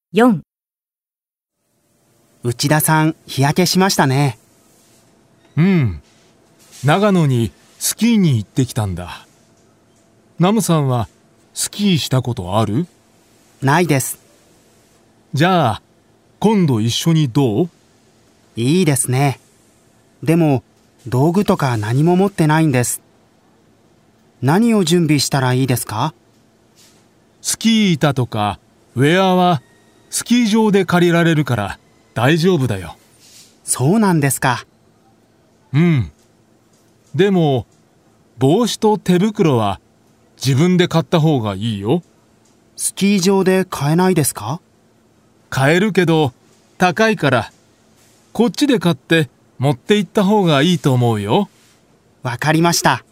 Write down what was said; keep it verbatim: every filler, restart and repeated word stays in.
よん、 内田さん、日焼けしましたね。 うん。長野にスキーに行ってきたんだ。ナムさんはスキーしたことある？ ないです。 じゃあ、今度一緒にどう？ いいですね。でも、道具とか何も持ってないんです。何を準備したらいいですか？ スキー板とかウェアはスキー場で借りられるから大丈夫だよ。 そうなんですか。 うん。でも、帽子と手袋は自分で買った方がいいよ。 スキー場で買えないですか？ 買えるけど高いから、こっちで買って持って行った方がいいと思うよ。 わかりました。